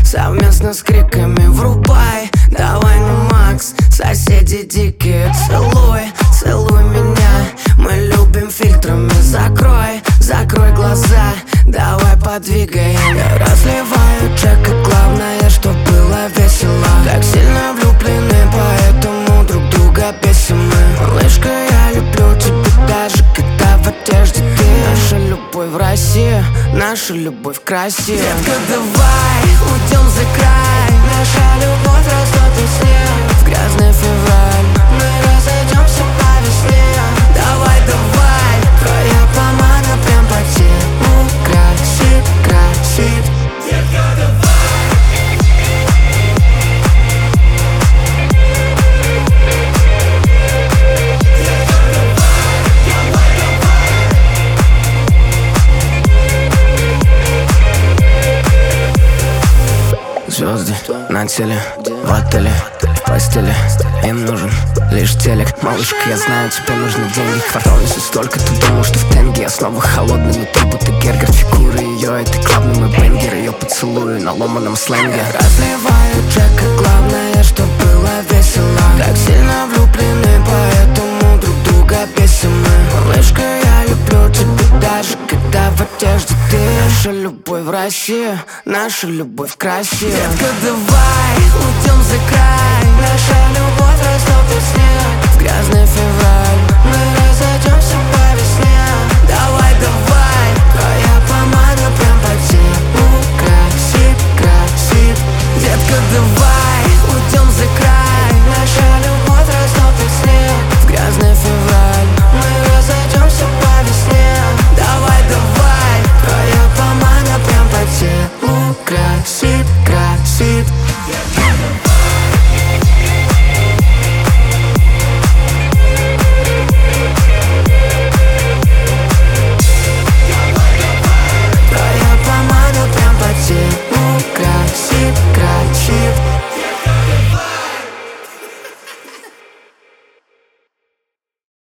совместно с криками врубай. Давай на макс, соседи дикие. Целуй, целуй меня, мы любим фильтрами. Закрой, закрой глаза, давай подвигаем. Я разливаю чек, и главное, чтоб было весело. Так сильно влюблены, поэтому друг друга бесим мы. Малышка, я люблю тебя, даже когда в одежде ты. Наша любовь в России, наша любовь в красе. Детка, давай уйдем за край. Наша любовь растет во сне. В грязный февраль мы разойдемся по весне. Давай, давай, твоя помада прям по телу. Красит, красит. Детка, давай. Звезды на теле, в отеле, в постели. Им нужен лишь телек. Малышка, я знаю, тебе нужны деньги. Квартал несет столько, ты думал, что в тенге. Я снова холодный, но ты будто Гергер. Фигура ее, это клабный мой бенгер. Ее поцелую на ломаном сленге. Разливаю чек, и главное, чтоб было весело. Так сильно влюблены, поэтому друг друга бесим мы. Малышка, я люблю тебя, даже когда в одежде ты. Наша любовь в России, наша любовь в красе. Детка, давай уйдем за край. Наша любовь растет во сне.